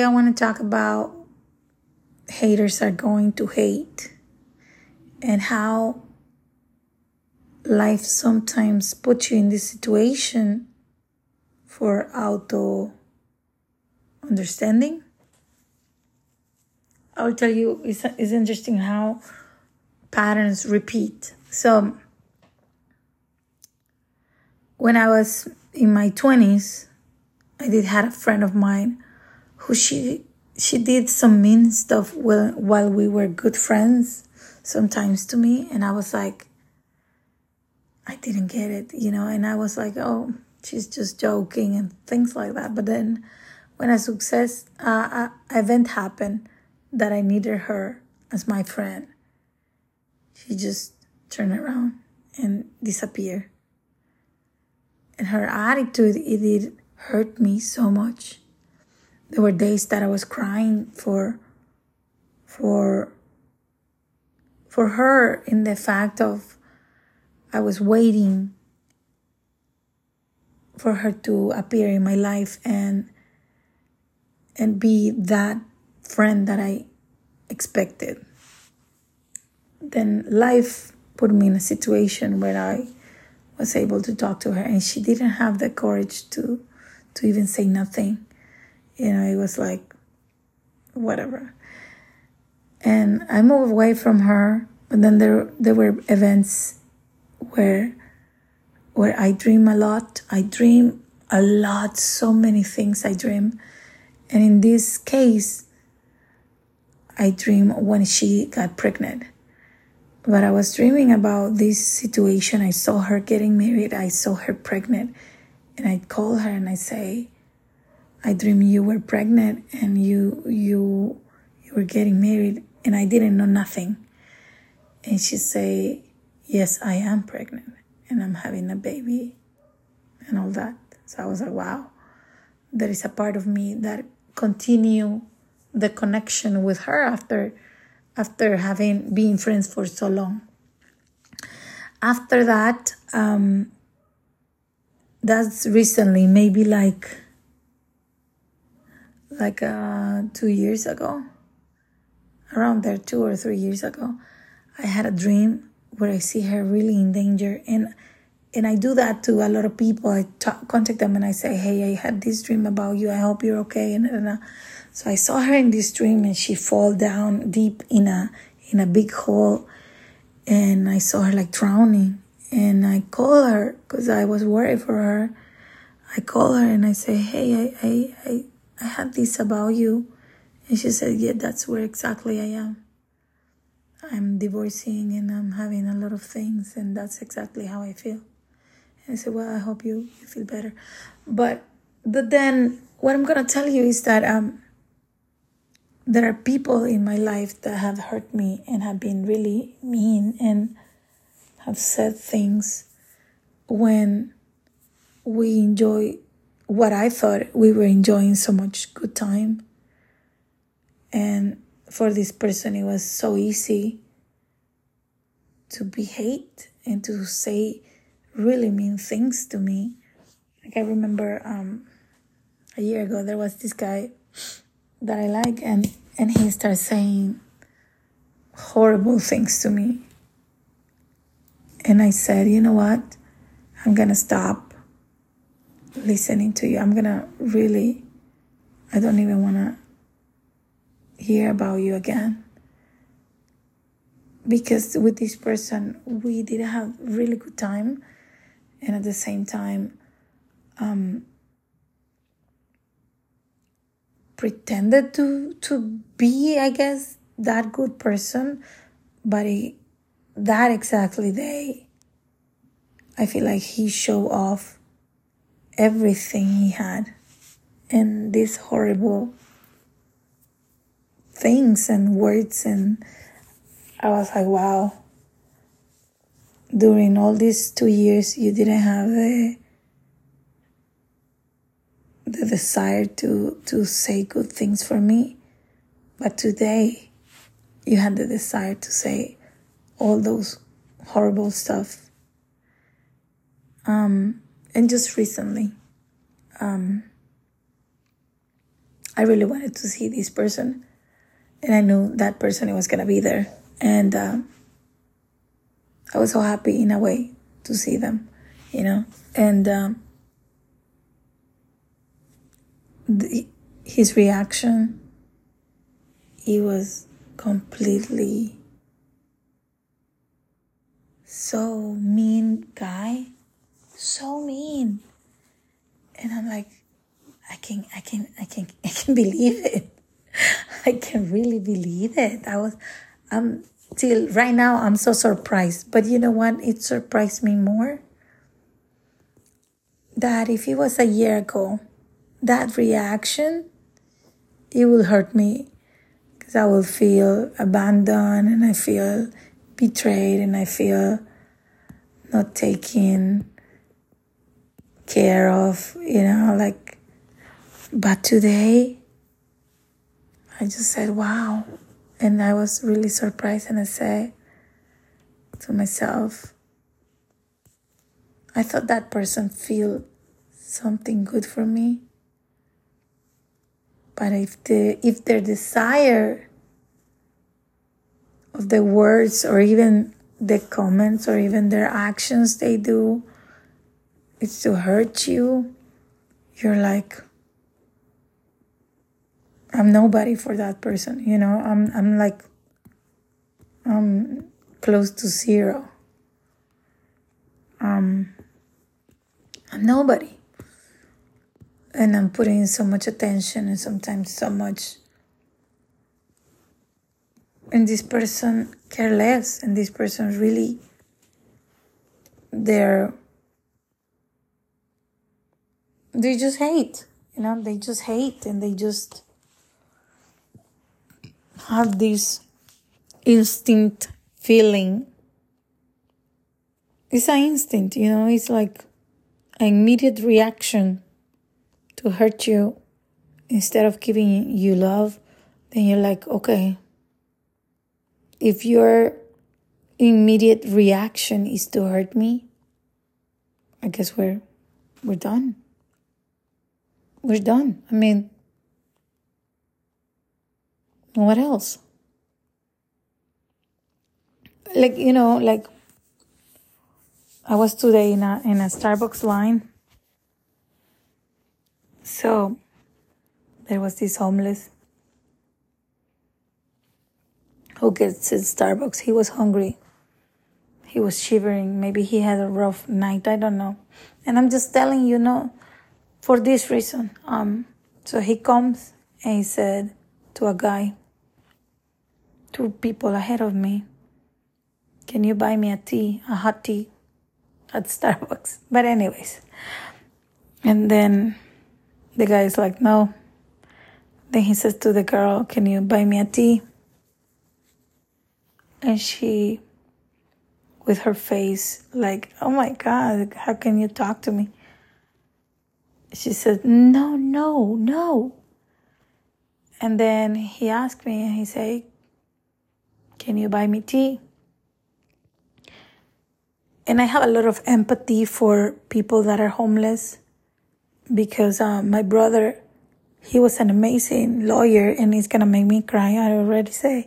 Today I want to talk about haters are going to hate and how life sometimes puts you in this situation for auto understanding. I will tell you, it's interesting how patterns repeat. So when I was in my 20s, I did have a friend of mine who she did some mean stuff while we were good friends sometimes to me, and I was like, I didn't get it, and I was like, oh, she's just joking and things like that. But then when a event happened that I needed her as my friend, she just turned around and disappeared. And her attitude, it did hurt me so much. There were days that I was crying for her, in the fact of I was waiting for her to appear in my life and be that friend that I expected. Then life put me in a situation where I was able to talk to her, and she didn't have the courage to even say nothing. It was like, whatever. And I moved away from her, but then there were events where I dream a lot. I dream a lot, so many things I dream. And in this case, I dream when she got pregnant. But I was dreaming about this situation. I saw her getting married. I saw her pregnant. And I call her and I say, I dream you were pregnant and you were getting married, and I didn't know nothing. And she say, yes, I am pregnant and I'm having a baby and all that. So I was like, wow, there is a part of me that continue the connection with her after having been friends for so long. After that, that's recently, maybe like 2 years ago, around there, 2 or 3 years ago, I had a dream where I see her really in danger. And I do that to a lot of people. I contact them and I say, hey, I had this dream about you. I hope you're okay. And so I saw her in this dream, and she fall down deep in a big hole. And I saw her like drowning. And I call her because I was worried for her. I call her and I say, hey, I had this about you. And she said, yeah, that's where exactly I am. I'm divorcing and I'm having a lot of things, and that's exactly how I feel. And I said, well, I hope you feel better. But then what I'm going to tell you is that there are people in my life that have hurt me and have been really mean and have said things when we enjoy what I thought we were enjoying so much good time. And for this person, it was so easy to be hate and to say really mean things to me. Like I remember a year ago, there was this guy that I like, and he started saying horrible things to me. And I said, you know what? I'm going to stop listening to you. I'm going to really, I don't even want to hear about you again. Because with this person, we did have really good time. And at the same time, pretended to be, I guess, that good person. But that exactly day, I feel like he showed off everything he had. And these horrible things and words. And I was like, wow. During all these 2 years, you didn't have the desire to say good things for me. But today, you had the desire to say all those horrible stuff. And just recently, I really wanted to see this person, and I knew that person was going to be there. And I was so happy in a way to see them, and his reaction, he was completely so mean guy, so mean. And I'm like, I can believe it. I can really believe it. Till right now, I'm so surprised. But you know what? It surprised me more. That if it was a year ago, that reaction, it will hurt me. Because I will feel abandoned, and I feel betrayed, and I feel not taken care of, but today I just said, wow. And I was really surprised, and I said to myself, I thought that person feel something good for me. But if their desire of the words or even the comments or even their actions they do, it's to hurt you, you're like, I'm nobody for that person, I'm close to zero. I'm nobody. And I'm putting in so much attention and sometimes so much. And this person care less. And this person really, they just hate. They just hate, and they just have this instinct feeling. It's an instinct, it's like an immediate reaction to hurt you. Instead of giving you love, then you're like, okay, if your immediate reaction is to hurt me, I guess we're done. We're done. I mean, what else? Like I was today in a Starbucks line. So there was this homeless who gets at Starbucks. He was hungry. He was shivering. Maybe he had a rough night. I don't know. And I'm just telling you, for this reason. So he comes and he said to a guy, 2 people ahead of me, can you buy me a hot tea at Starbucks? But anyways. And then the guy is like, no. Then he says to the girl, can you buy me a tea? And she, with her face like, oh my God, how can you talk to me? She said, no. And then he asked me, and he said, can you buy me tea? And I have a lot of empathy for people that are homeless, because my brother, he was an amazing lawyer, and he's going to make me cry, I already say.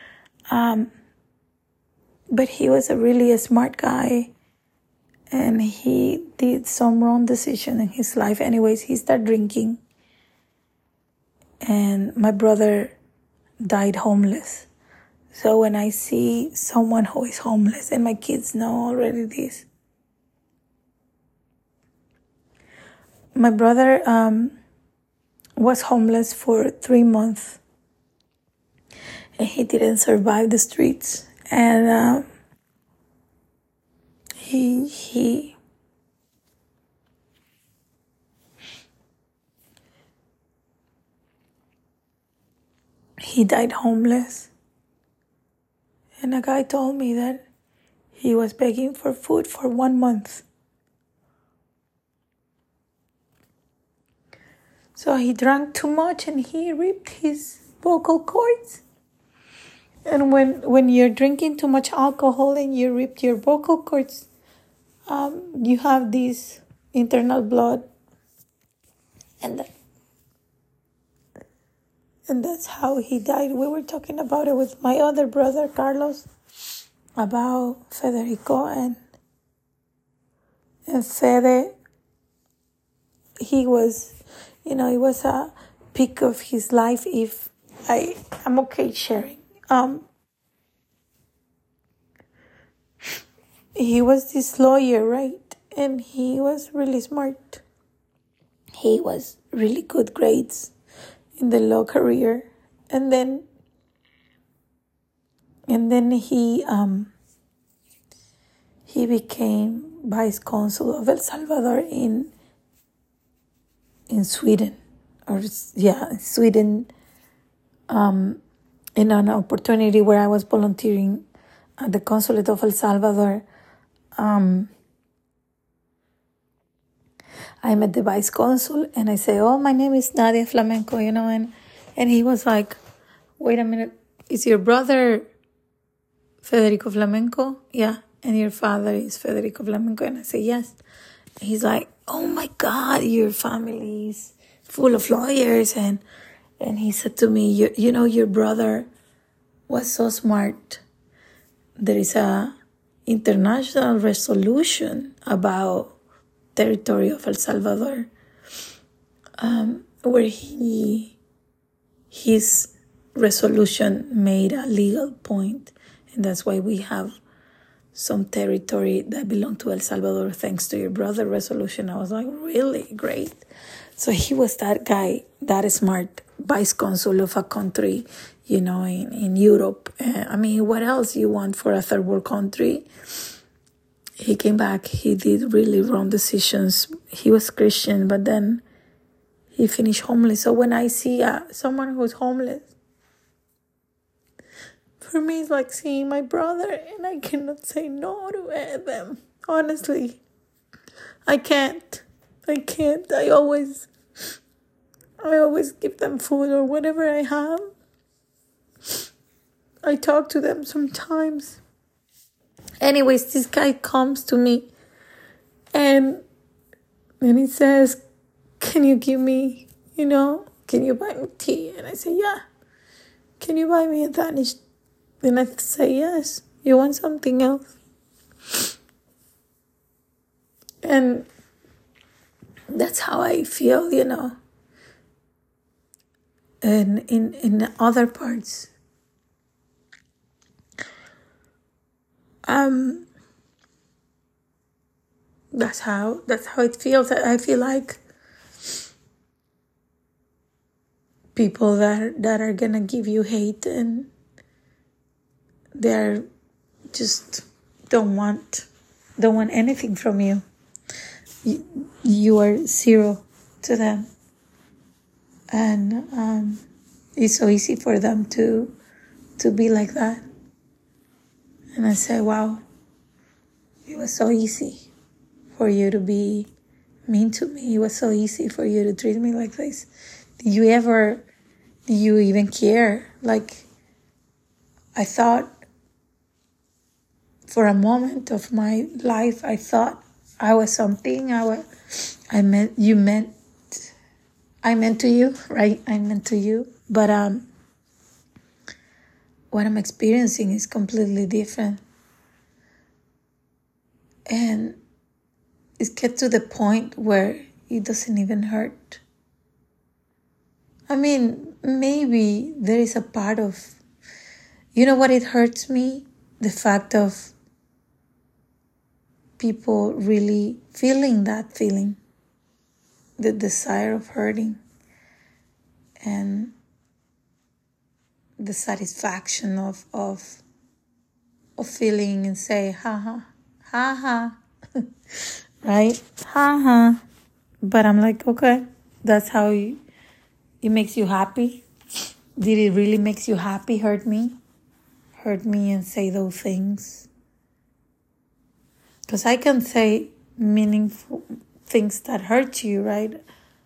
But he was really a smart guy, and he did some wrong decision in his life. Anyways, he started drinking, and my brother died homeless. So when I see someone who is homeless, and my kids know already this, my brother was homeless for 3 months, and he didn't survive the streets. And he died homeless. And a guy told me that he was begging for food for 1 month. So he drank too much, and he ripped his vocal cords. And when you're drinking too much alcohol and you ripped your vocal cords, you have this internal blood, and And that's how he died. We were talking about it with my other brother, Carlos, about Federico. And Fede, he was, it was a peak of his life. If I'm okay sharing. He was this lawyer, right? And he was really smart. He was really good grades in the law career. And then he became vice consul of El Salvador in Sweden. Sweden, in an opportunity where I was volunteering at the consulate of El Salvador. I met the vice consul and I say, "Oh, my name is Nadia Flamenco," and he was like, "Wait a minute, is your brother Federico Flamenco?" "Yeah." "And your father is Federico Flamenco?" And I say, "Yes." He's like, "Oh my God, your family is full of lawyers." And he said to me, your brother was so smart. There is a international resolution about territory of El Salvador, where his resolution made a legal point, and that's why we have some territory that belonged to El Salvador thanks to your brother resolution. I was like, really? Great. So he was that guy, that smart, vice consul of a country, in Europe. What else you want for a third world country? He came back. He did really wrong decisions. He was Christian, but then he finished homeless. So when I see someone who's homeless, for me, it's like seeing my brother, and I cannot say no to them. Honestly, I can't. I always give them food or whatever I have. I talk to them sometimes. Anyways, this guy comes to me and he says, "Can you give me, can you buy me tea?" And I say, "Yeah." "Can you buy me a Danish?" And I say, "Yes." "You want something else?" And that's how I feel, And in other parts. That's how it feels. I feel like people that are gonna give you hate, and they're just don't want anything from you. You are zero to them, and it's so easy for them to be like that. And I say, wow, it was so easy for you to be mean to me. It was so easy for you to treat me like this. Do you even care? Like, I thought for a moment of my life, I thought I was something. I meant to you, right? I meant to you. But what I'm experiencing is completely different. And it's get to the point where it doesn't even hurt. Maybe there is a part of, what it hurts me? The fact of people really feeling that feeling, the desire of hurting, and the satisfaction of feeling and say, ha ha, right? Ha ha. But I'm like, okay, that's how it makes you happy. Did it really makes you happy? Hurt me and say those things. Because I can say meaningful things that hurt you, right?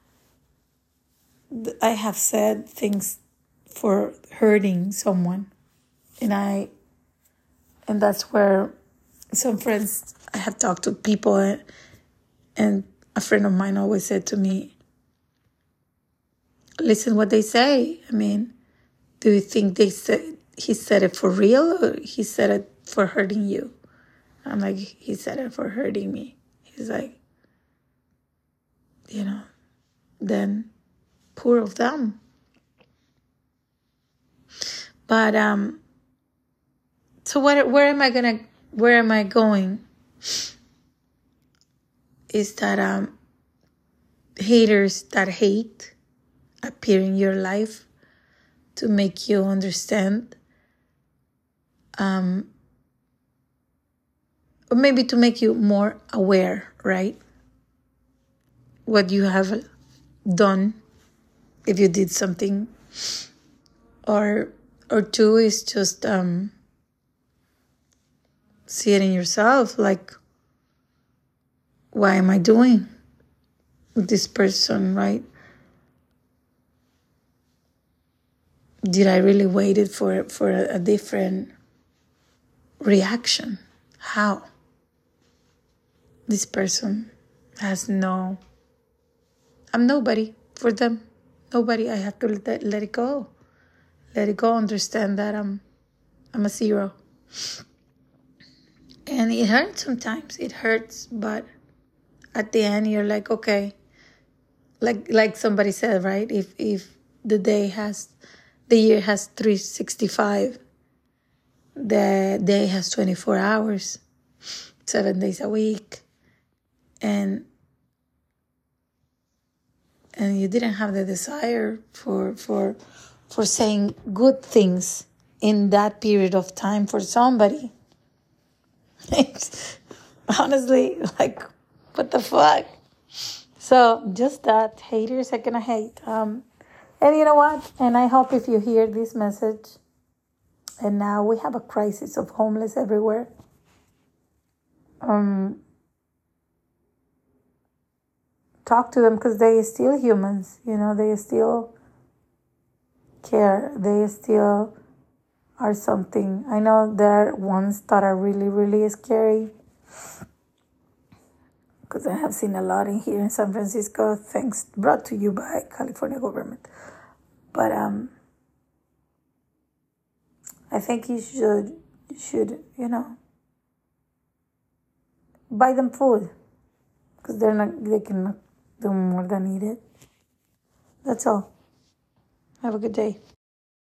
I have said things for hurting someone. And that's where some friends, I have talked to people, and a friend of mine always said to me, listen what they say. I mean, do you think he said it for real or he said it for hurting you? I'm like, he said it for hurting me. He's like, then poor of them. But so where am I going? Is that haters that hate appear in your life to make you understand, or maybe to make you more aware, right? What you have done, if you did something, or two is just see it in yourself, like, why am I doing with this person, right? Did I really waited for a different reaction? How? This person has I'm nobody for them. Nobody. I have to let it go. Let it go. Understand that I'm a zero. And it hurts sometimes. It hurts, but at the end you're like, okay. Like somebody said, right? If the year has 365, the day has 24 hours, 7 days a week, and you didn't have the desire for saying good things in that period of time for somebody. It's honestly, like, what the fuck? So just that, haters are gonna hate. And you know what? And I hope if you hear this message, and now we have a crisis of homeless everywhere. Talk to them, because they are still humans. They still care. They still are something. I know there are ones that are really, really scary, because I have seen a lot in here in San Francisco. Thanks, brought to you by California government. But I think you should buy them food, because they cannot do more than eat it. That's all. Have a good day.